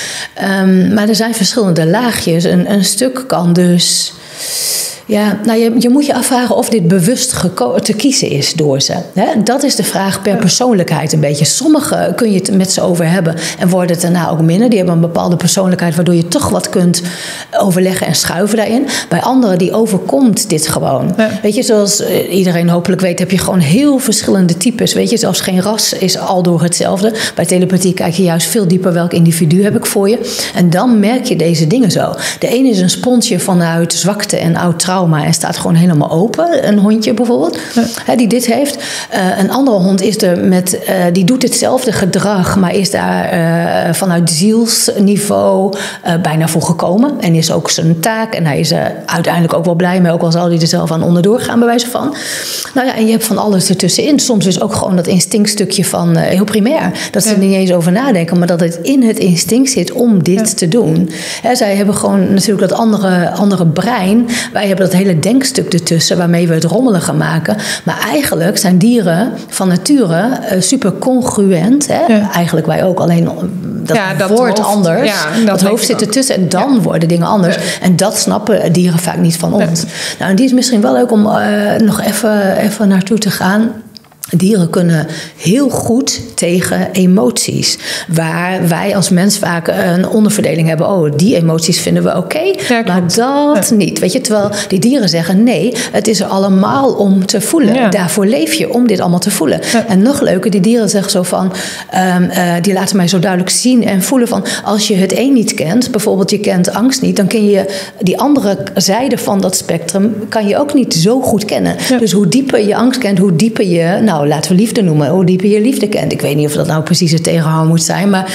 Maar er zijn verschillende laagjes. Een stuk kan dus... Ja, nou je moet je afvragen of dit bewust te kiezen is door ze. Dat is de vraag per persoonlijkheid een beetje. Sommigen kun je het met ze over hebben en worden het daarna ook minder. Die hebben een bepaalde persoonlijkheid waardoor je toch wat kunt overleggen en schuiven daarin. Bij anderen die overkomt dit gewoon. Ja. Weet je, zoals iedereen hopelijk weet, heb je gewoon heel verschillende types. Weet je, zelfs geen ras is aldoor hetzelfde. Bij telepathie kijk je juist veel dieper welk individu heb ik voor je. En dan merk je deze dingen zo. De ene is een sponsje vanuit zwakte en oud trauma en staat gewoon helemaal open. Een hondje bijvoorbeeld, die dit heeft. Een andere hond is die doet hetzelfde gedrag, maar is daar vanuit zielsniveau bijna voor gekomen. En is ook zijn taak. En hij is er uiteindelijk ook wel blij mee, ook al zal hij er zelf aan onderdoor gaan, bij wijze van. Nou ja, en je hebt van alles ertussenin. Soms is ook gewoon dat instinctstukje van heel primair. Dat ze er niet eens over nadenken, maar dat het in het instinct zit om dit te doen. Zij hebben gewoon natuurlijk dat andere brein. Wij hebben dat hele denkstuk ertussen waarmee we het rommeliger maken. Maar eigenlijk zijn dieren van nature super congruent. Hè? Ja. Eigenlijk wij ook, alleen dat wordt hoofd, anders. Ja, dat hoofd zit ertussen en dan worden dingen anders. Ja. En dat snappen dieren vaak niet van ons. Ja. Nou, en die is misschien wel leuk om nog even naartoe te gaan. Dieren kunnen heel goed tegen emoties. Waar wij als mens vaak een onderverdeling hebben. Oh, die emoties vinden we oké, maar dat niet. Weet je, terwijl die dieren zeggen nee, het is er allemaal om te voelen. Ja. Daarvoor leef je, om dit allemaal te voelen. Ja. En nog leuker, die dieren zeggen zo van... die laten mij zo duidelijk zien en voelen van... als je het een niet kent, bijvoorbeeld je kent angst niet... dan ken je die andere zijde van dat spectrum... kan je ook niet zo goed kennen. Ja. Dus hoe dieper je angst kent, hoe dieper je... nou, laten we liefde noemen, hoe dieper je liefde kent. Ik weet niet of dat nou precies het tegenhouden moet zijn, maar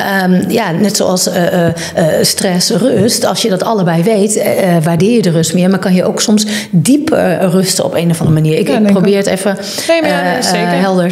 net zoals stress, rust, als je dat allebei weet, waardeer je de rust meer, maar kan je ook soms dieper rusten op een of andere manier. Ik probeer het even helder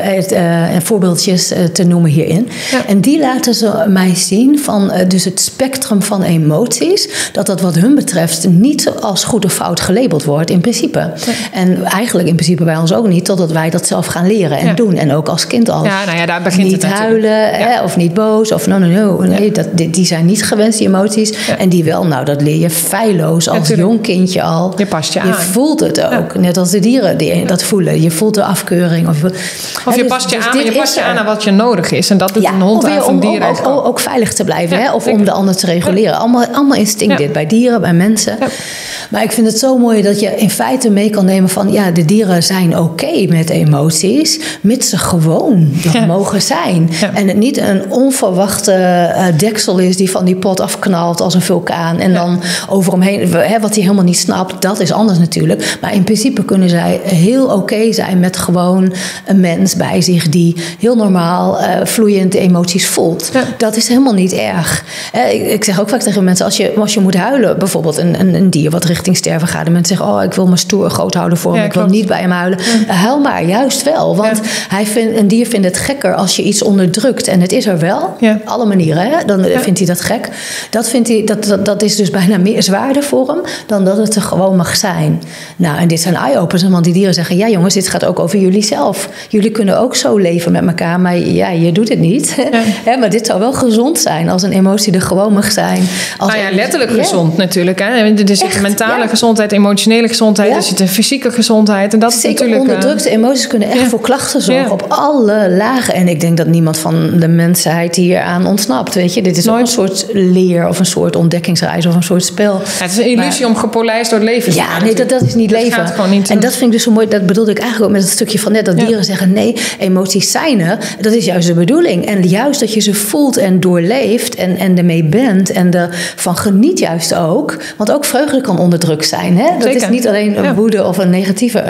en voorbeeldjes te noemen hierin. Ja. En die laten ze mij zien van dus het spectrum van emoties, dat wat hun betreft niet als goed of fout gelabeld wordt in principe. Ja. En eigenlijk in principe bij ons ook niet, totdat wij dat zelf gaan leren en doen. En ook als kind al. Ja, nou ja, daar begint niet het huilen of niet boos of nee, die zijn niet gewenst, die emoties. Ja. En die wel, nou dat leer je feilloos als jong kindje al. Je past je aan. Je voelt het ook. Net als de dieren die dat voelen. Je voelt de afkeuring. Of je past je aan, je past je aan wat je nodig is. En dat doet een hond of een dier ook veilig te blijven. Hè? Of om de ander te reguleren. Allemaal instinct dit. Bij dieren, bij mensen. Ja. Maar ik vind het zo mooi dat je in feite mee kan nemen van... ja, de dieren zijn oké met emoties... mits ze gewoon mogen zijn. Ja. En het niet een onverwachte deksel is... die van die pot afknalt als een vulkaan... en dan over hem heen, wat hij helemaal niet snapt... dat is anders natuurlijk. Maar in principe kunnen zij heel oké zijn... met gewoon een mens bij zich... die heel normaal vloeiend emoties voelt. Ja. Dat is helemaal niet erg. Ik zeg ook vaak tegen mensen... als je moet huilen, bijvoorbeeld een dier... wat richting sterven gaat... en mensen zeggen, ik wil me stoer groot houden voor hem... ik wil niet bij hem huilen. Huil maar. juist wel. Want een dier vindt het gekker als je iets onderdrukt. En het is er wel. Ja. Alle manieren, hè? Dan vindt hij dat gek. Dat is dus bijna meer zwaarder voor hem dan dat het er gewoon mag zijn. Nou, en dit zijn eye-openers. Want die dieren zeggen, ja jongens, dit gaat ook over jullie zelf. Jullie kunnen ook zo leven met elkaar, maar ja, je doet het niet. Ja. Maar dit zou wel gezond zijn als een emotie er gewoon mag zijn. Letterlijk gezond natuurlijk. Hè? Er zit mentale gezondheid, emotionele gezondheid, er zit een fysieke gezondheid. En dat is natuurlijk onderdrukte emoties kunnen echt voor klachten zorgen op alle lagen. En ik denk dat niemand van de mensheid hier aan ontsnapt. Weet je, dit is ook een soort leer of een soort ontdekkingsreis of een soort spel. Ja, het is een illusie om gepolijst door het leven te gaan. Ja, nee, dat is niet leven. En dat vind ik dus zo mooi. Dat bedoelde ik eigenlijk ook met het stukje van net. Dat dieren zeggen, nee, emoties zijn er. Dat is juist de bedoeling. En juist dat je ze voelt en doorleeft en ermee bent en ervan geniet juist ook. Want ook vreugde kan onderdrukt zijn. Hè? Dat is niet alleen een woede of een negatieve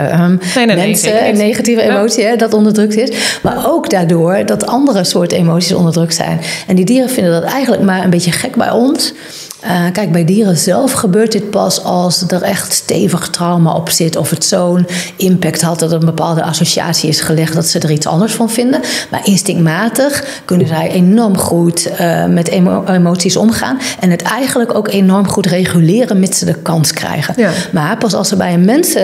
een negatieve emotie dat onderdrukt is. Maar ook daardoor dat andere soorten emoties onderdrukt zijn. En die dieren vinden dat eigenlijk maar een beetje gek bij ons. Kijk, bij dieren zelf gebeurt dit pas als er echt stevig trauma op zit. Of het zo'n impact had dat er een bepaalde associatie is gelegd dat ze er iets anders van vinden. Maar instinctmatig kunnen zij enorm goed met emoties omgaan. En het eigenlijk ook enorm goed reguleren mits ze de kans krijgen. Ja. Maar pas als ze bij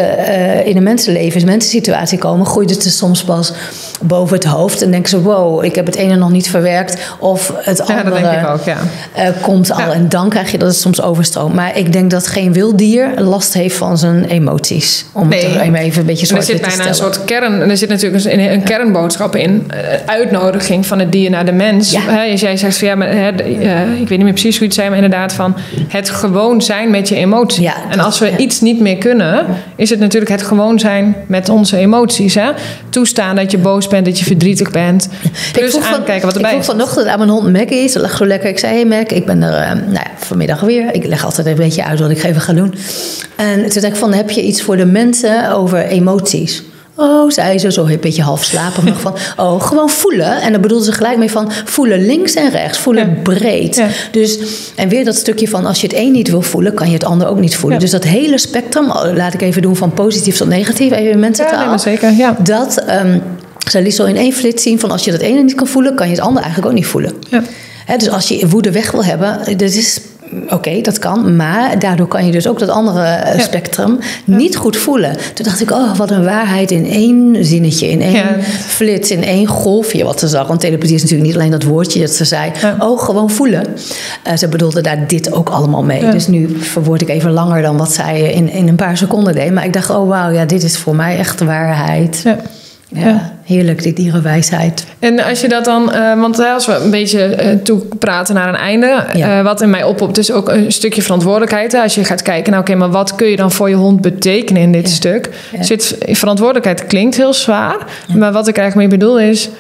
in een mensenleven, een mensensituatie komen, groeit het er soms pas boven het hoofd. En denken ze, wow, ik heb het ene nog niet verwerkt. Of het andere dat denk ik ook, komt al. Ja. En dan krijg je dat het soms overstroomt. Maar ik denk dat geen wild dier last heeft van zijn emoties. Om het even een beetje zwart-wit te stellen. Er zit bijna een soort kern. Er zit natuurlijk een kernboodschap in. Uitnodiging van het dier naar de mens. Ja. Als jij zegt van ik weet niet meer precies hoe je het zei, maar inderdaad van het gewoon zijn met je emotie. Ja, en als we iets niet meer kunnen, is het natuurlijk het gewoon zijn met onze emoties. Hè? Toestaan dat je boos bent, dat je verdrietig bent. Plus aankijken wat erbij is. Ik vroeg vanochtend aan mijn hond Maggie. Ze lag zo lekker. Ik zei, hey Mac, ik ben er vanmiddag weer. Ik leg altijd een beetje uit wat ik even ga doen. En toen dacht ik van, heb je iets voor de mensen over emoties? Oh, zei ze, zo een beetje half slapen nog van. Oh, gewoon voelen. En daar bedoelde ze gelijk mee van voelen links en rechts. Voelen breed. Ja. Dus, en weer dat stukje van als je het een niet wil voelen, kan je het ander ook niet voelen. Ja. Dus dat hele spectrum, laat ik even doen van positief tot negatief. Even in mensentaal. Ja, zeker. Ja. Dat zij liet zo in één flits zien van als je dat ene niet kan voelen, kan je het ander eigenlijk ook niet voelen. Ja. Dus als je woede weg wil hebben, dat is oké, dat kan. Maar daardoor kan je dus ook dat andere spectrum niet goed voelen. Toen dacht ik, oh, wat een waarheid in één zinnetje, in één flits, in één golfje wat ze zag. Want telepathie is natuurlijk niet alleen dat woordje dat ze zei. Oh, gewoon voelen. Ze bedoelde daar dit ook allemaal mee. Ja. Dus nu verwoord ik even langer dan wat zij in een paar seconden deed. Maar ik dacht, oh wauw, ja, dit is voor mij echt waarheid. Ja. Ja, heerlijk, die dierenwijsheid. En als je dat dan, want als we een beetje toepraten naar een einde, wat in mij oppopt, is ook een stukje verantwoordelijkheid. Als je gaat kijken, nou oké, maar wat kun je dan voor je hond betekenen in dit stuk? Ja. Verantwoordelijkheid klinkt heel zwaar, maar wat ik eigenlijk mee bedoel is,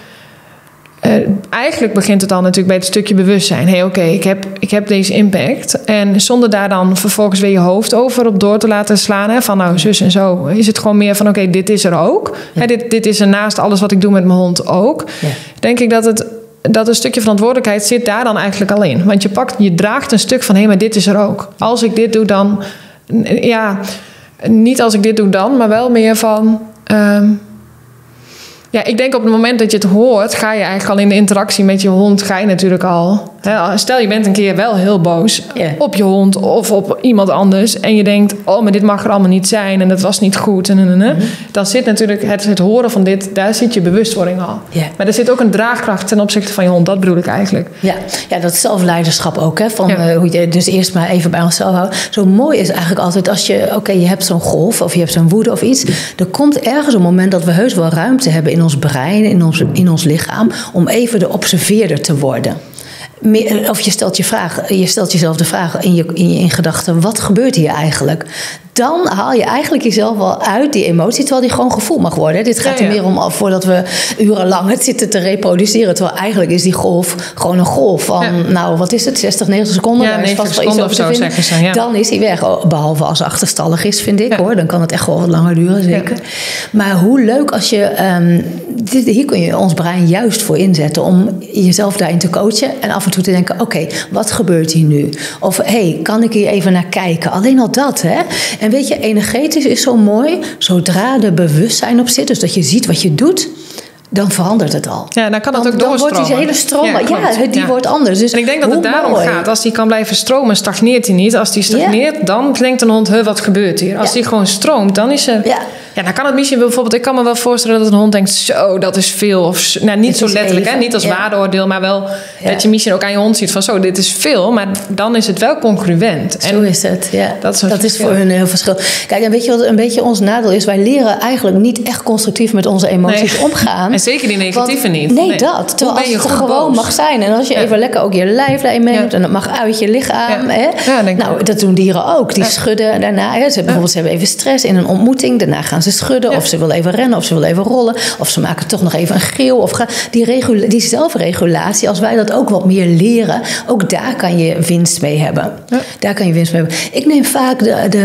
eigenlijk begint het dan natuurlijk bij het stukje bewustzijn. Hey, oké, ik heb deze impact. En zonder daar dan vervolgens weer je hoofd over op door te laten slaan. Hè, van nou, zus en zo. Is het gewoon meer van oké, dit is er ook. Ja. Hè, dit is er naast alles wat ik doe met mijn hond ook. Ja. Denk ik dat een stukje verantwoordelijkheid zit daar dan eigenlijk al in. Want je draagt een stuk van hé, maar dit is er ook. Als ik dit doe dan, niet als ik dit doe dan, maar wel meer van. Ik denk op het moment dat je het hoort, ga je eigenlijk al in de interactie met je hond, ga je natuurlijk al. Stel je bent een keer wel heel boos op je hond of op iemand anders en je denkt, oh, maar dit mag er allemaal niet zijn en dat was niet goed. Dan zit natuurlijk het horen van dit, daar zit je bewustwording al. Yeah. Maar er zit ook een draagkracht ten opzichte van je hond, dat bedoel ik eigenlijk. Ja, dat zelfleiderschap ook, hè, van hoe je dus eerst maar even bij onszelf houdt. Zo mooi is eigenlijk altijd als je, je hebt zo'n golf of je hebt zo'n woede of iets, er komt ergens een moment dat we heus wel ruimte hebben in ons brein, in ons lichaam, om even de observeerder te worden. Of je stelt jezelf de vraag in gedachten, wat gebeurt hier eigenlijk? Dan haal je eigenlijk jezelf wel uit die emotie, terwijl die gewoon gevoeld mag worden. Dit gaat er meer om voordat we urenlang het zitten te reproduceren. Terwijl eigenlijk is die golf gewoon een golf van, wat is het, 60, 90 seconden? Ja, 90 seconden of zo zeggen ze. Ja. Dan is die weg, behalve als achterstallig is, vind ik hoor. Dan kan het echt wel wat langer duren, zeker. Ja. Maar hoe leuk als je, hier kun je ons brein juist voor inzetten om jezelf daarin te coachen en af en toe te denken, oké, wat gebeurt hier nu? Of, kan ik hier even naar kijken? Alleen al dat, hè? En weet je, energetisch is zo mooi. Zodra er bewustzijn op zit, dus dat je ziet wat je doet, dan verandert het al. Ja, dan kan het ook doorstromen. Dan wordt die hele stroom, die wordt anders. Dus en ik denk dat het daarom gaat. Als die kan blijven stromen, stagneert hij niet. Als die stagneert, dan denkt een hond, wat gebeurt hier? Als die gewoon stroomt, dan is er... Ja, dan kan het misschien bijvoorbeeld... Ik kan me wel voorstellen dat een hond denkt, zo, dat is veel. Of, nou, niet zo letterlijk, hè? Niet als waardeoordeel, maar wel dat je misschien ook aan je hond ziet van, zo, dit is veel. Maar dan is het wel congruent. Zo is het, ja. Dat is voor hun heel verschil. Kijk, en weet je wat een beetje ons nadeel is? Wij leren eigenlijk niet echt constructief met onze emoties omgaan. En zeker die negatieve niet. Nee, dat. Terwijl als het gewoon mag zijn. En als je even lekker ook je lijf daarin meeneemt, en dat mag uit je lichaam. Hè? Nou, dat doen dieren ook. Die schudden daarna. Hè? Ze hebben even stress in een ontmoeting. Daarna gaan ze schudden. Of ze willen even rennen. Of ze willen even rollen. Of ze maken toch nog even een geel. Of die zelfregulatie, als wij dat ook wat meer leren, ook daar kan je winst mee hebben. Ja. Daar kan je winst mee hebben. Ik neem vaak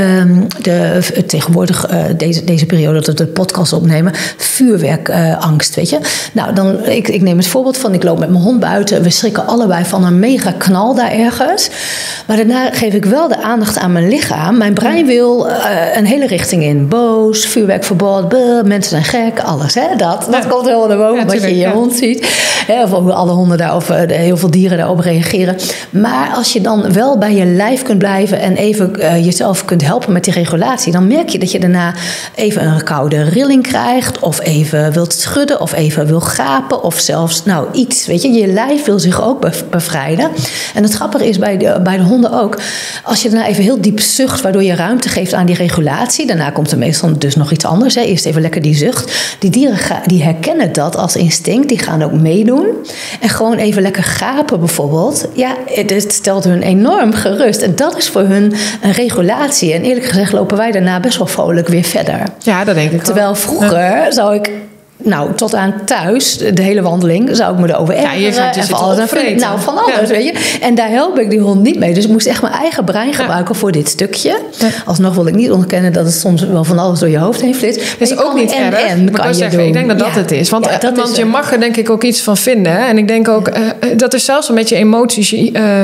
tegenwoordig deze periode dat we de podcast opnemen, vuurwerkangst, weet je. Nou, ik neem het voorbeeld van, ik loop met mijn hond buiten. We schrikken allebei van een mega knal daar ergens. Maar daarna geef ik wel de aandacht aan mijn lichaam. Mijn brein wil een hele richting in. Boos, vuurwerkverbod, mensen zijn gek, alles. Hè? Dat komt helemaal naar boven, wat je in je hond ziet. Of hoe alle honden daar, of heel veel dieren daarop reageren. Maar als je dan wel bij je lijf kunt blijven en even jezelf kunt helpen met die regulatie, dan merk je dat je daarna even een koude rilling krijgt, of even wilt schudden, of even wil gapen, of zelfs iets. Weet je, je lijf wil zich ook bevrijden. En het grappige is bij de honden ook, als je daarna even heel diep zucht, waardoor je ruimte geeft aan die regulatie, daarna komt er meestal dus nog iets anders. Hè. Eerst even lekker die zucht. Die dieren die herkennen dat als instinct, die gaan ook meedoen. En gewoon even lekker gapen bijvoorbeeld. Ja, het stelt hun enorm gerust. En dat is voor hun een regulatie. En eerlijk gezegd lopen wij daarna best wel vrolijk weer verder. Ja, dat denk ik. Terwijl vroeger zou ik, tot aan thuis, de hele wandeling, zou ik me erover ergeren. Ja, je gaat je van alles, weet je. En daar help ik die hond niet mee. Dus ik moest echt mijn eigen brein gebruiken voor dit stukje. Ja. Alsnog wil ik niet ontkennen dat het soms wel van alles door je hoofd heen flitst. Het is ook niet erg. Ik denk dat het is. Want je mag er denk ik ook iets van vinden. Hè? En ik denk ook, dat is zelfs een beetje emoties.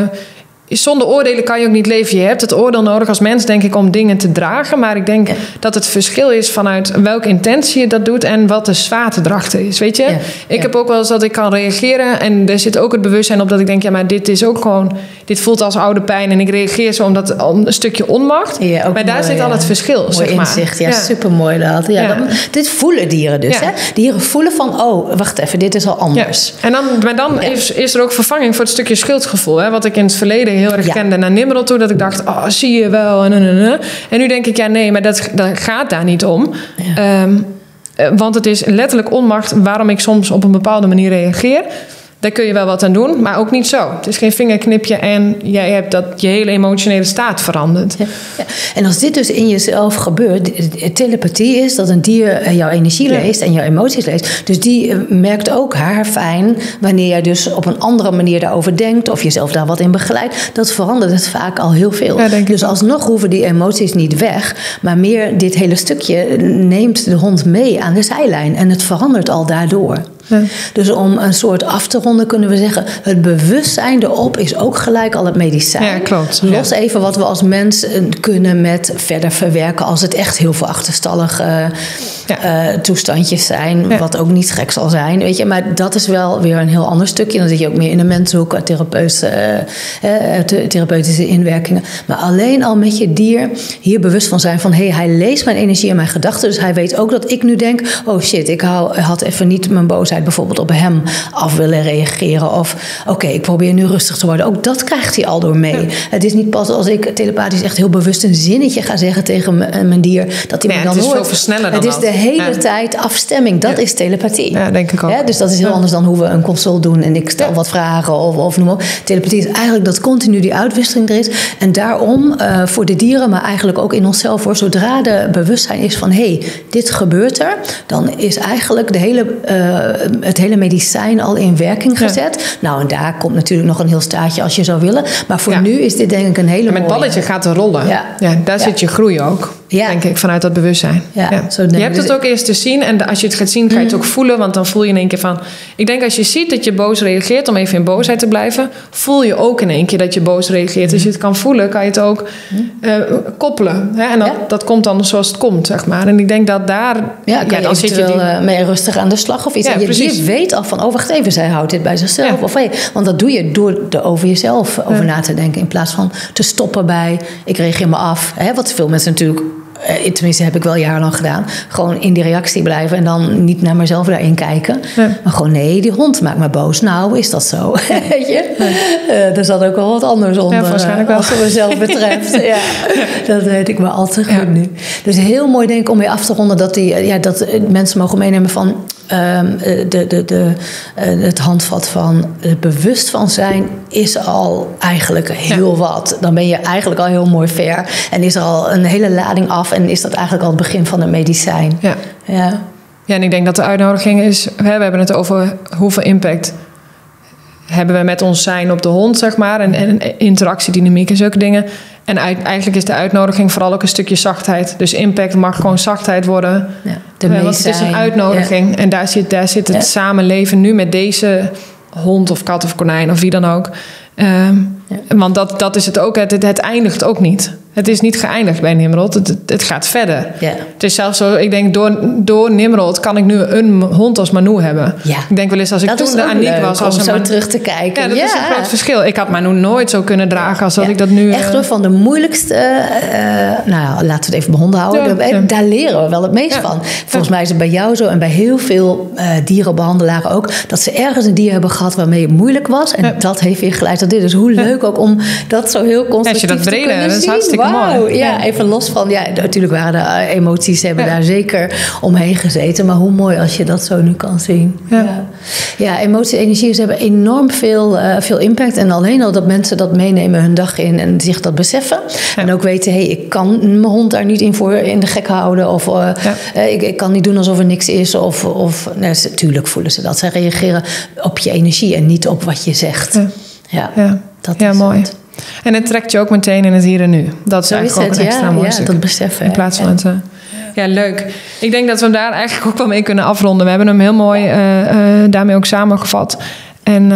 Zonder oordelen kan je ook niet leven. Je hebt het oordeel nodig als mens, denk ik, om dingen te dragen. Maar ik denk dat het verschil is vanuit welke intentie je dat doet en wat de zwaartedracht is. Weet je? Ja. Ik heb ook wel eens dat ik kan reageren. En er zit ook het bewustzijn op dat ik denk, maar dit is ook gewoon, dit voelt als oude pijn. En ik reageer zo omdat een stukje onmacht. Ja, maar daar zit al het verschil. Mooi zeg maar. Inzicht, ja, supermooi dat. Ja, dit voelen dieren dus. Ja. Hè? Dieren voelen van, wacht even, dit is al anders. Ja. Maar dan is er ook vervanging voor het stukje schuldgevoel. Hè? Wat ik in het verleden heel erg kende naar Nimrod toe, dat ik dacht, zie je wel. En nu denk ik, nee, maar dat gaat daar niet om. Ja. Want het is letterlijk onmacht waarom ik soms op een bepaalde manier reageer. Daar kun je wel wat aan doen, maar ook niet zo. Het is geen vingerknipje en jij hebt dat je hele emotionele staat verandert. Ja. Ja. En als dit dus in jezelf gebeurt, telepathie is dat een dier jouw energie leest en jouw emoties leest. Dus die merkt ook haar fijn wanneer jij dus op een andere manier daarover denkt of jezelf daar wat in begeleidt. Dat verandert het vaak al heel veel. Ja, dus alsnog hoeven die emoties niet weg, maar meer dit hele stukje neemt de hond mee aan de zijlijn en het verandert al daardoor. Ja. Dus om een soort af te ronden kunnen we zeggen, het bewustzijn erop is ook gelijk al het medicijn. Ja, klopt. Los even wat we als mens kunnen met verder verwerken als het echt heel veel achterstallige toestandjes zijn, wat ook niet gek zal zijn, weet je. Maar dat is wel weer een heel ander stukje. Dan zit je ook meer in de mensenhoek, therapeutische inwerkingen. Maar alleen al met je dier hier bewust van zijn van, hij leest mijn energie en mijn gedachten, dus hij weet ook dat ik nu denk, oh shit, ik had even niet mijn boosheid bijvoorbeeld op hem af willen reageren. Of ik probeer nu rustig te worden. Ook dat krijgt hij al door mee. Ja. Het is niet pas als ik telepathisch echt heel bewust een zinnetje ga zeggen tegen mijn dier, dat hij me dan hoort. Het is veel versneller dan het is de hele tijd afstemming. Dat is telepathie. Ja, denk ik ook. Ja, dus dat is heel anders dan hoe we een consult doen en ik stel wat vragen of noem op. Telepathie is eigenlijk dat continu die uitwisseling er is. En daarom voor de dieren, maar eigenlijk ook in onszelf, zodra de bewustzijn is van dit gebeurt er, dan is eigenlijk het hele medicijn al in werking gezet. Nou, en daar komt natuurlijk nog een heel staartje als je zou willen. Maar voor nu is dit denk ik een hele mooie. Met het balletje gaat er rollen. Ja, daar zit je groei ook. denk ik, vanuit dat bewustzijn. Zo je hebt het ook eerst te zien en als je het gaat zien, ga je het ook voelen. Want dan voel je in één keer van... Ik denk als je ziet dat je boos reageert, om even in boosheid te blijven... voel je ook in één keer dat je boos reageert. Als je het kan voelen, kan je het ook koppelen. Hè? En dat komt dan zoals het komt, zeg maar. En ik denk dat daar... dan zit je mee rustig aan de slag of iets. En je weet al van, wacht even, zij houdt dit bij zichzelf. Of, want dat doe je door er over jezelf over na te denken. In plaats van te stoppen bij, ik reageer me af. Hè? Wat veel mensen natuurlijk... tenminste heb ik wel jarenlang gedaan. Gewoon in die reactie blijven en dan niet naar mezelf daarin kijken. Maar gewoon, nee, die hond maakt me boos. Nou, is dat zo? Weet je? Er zat ook wel wat anders onder. Waarschijnlijk wel. Wat mezelf betreft. Dat weet ik maar al te goed nu. Dus heel mooi denk ik om mee af te ronden dat mensen mogen meenemen van het handvat van het bewust van zijn is al eigenlijk heel wat. Dan ben je eigenlijk al heel mooi ver. En is er al een hele lading af. En is dat eigenlijk al het begin van een medicijn. Ja, en ik denk dat de uitnodiging is... We hebben het over hoeveel impact hebben we met ons zijn op de hond, zeg maar. En interactiedynamiek en zulke dingen. En eigenlijk is de uitnodiging vooral ook een stukje zachtheid. Dus impact mag gewoon zachtheid worden. Want het is een uitnodiging. En daar zit het samenleven nu met deze hond of kat of konijn of wie dan ook. Want dat is het ook. Het eindigt ook niet. Het is niet geëindigd bij Nimrod. Het gaat verder. Het is zelfs zo, ik denk, door Nimrod kan ik nu een hond als Manu hebben. Ik denk wel eens, als ik toen de Aniek was... om zo terug te kijken. Ja, dat is een groot verschil. Ik had Manu nooit zo kunnen dragen als dat ik dat nu... Echt van de moeilijkste... laten we het even bij honden houden. Daar leren we wel het meest van. Volgens mij is het bij jou zo en bij heel veel dierenbehandelaren ook... dat ze ergens een dier hebben gehad waarmee het moeilijk was. En dat heeft weer geleid tot dit. Dus hoe leuk ook om dat zo heel constructief te kunnen zien. Dat is hartstikke mooi. Ja, even los van... Ja, natuurlijk waren er emoties, hebben daar zeker omheen gezeten. Maar hoe mooi als je dat zo nu kan zien. Ja, emoties en energie, ze hebben enorm veel impact. En alleen al dat mensen dat meenemen hun dag in en zich dat beseffen. En ook weten, ik kan mijn hond daar niet in de gek houden. Of ik kan niet doen alsof er niks is. Natuurlijk voelen ze dat. Ze reageren op je energie en niet op wat je zegt. Dat is mooi. Het. En het trekt je ook meteen in het hier en nu. Dat is eigenlijk ook een extra mooi stuk. Dat beseffen. In plaats van het... leuk. Ik denk dat we hem daar eigenlijk ook wel mee kunnen afronden. We hebben hem heel mooi daarmee ook samengevat. En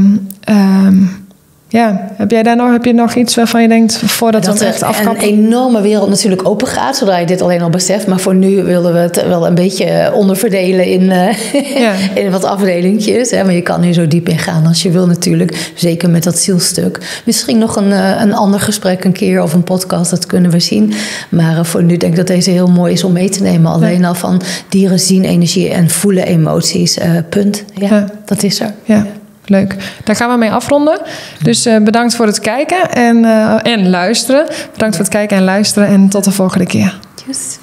heb je nog iets waarvan je denkt... voordat we hem echt afkappen? Een enorme wereld natuurlijk open gaat... zodra je dit alleen al beseft. Maar voor nu wilden we het wel een beetje onderverdelen... in wat afdelingjes. Hè? Maar je kan hier zo diep in gaan als je wil natuurlijk. Zeker met dat zielstuk. Misschien nog een ander gesprek een keer... of een podcast, dat kunnen we zien. Maar voor nu denk ik dat deze heel mooi is om mee te nemen. Alleen al van dieren zien energie en voelen emoties. Punt. Dat is er. Leuk. Daar gaan we mee afronden. Dus bedankt voor het kijken en luisteren. Bedankt voor het kijken en luisteren. En tot de volgende keer. Tjus.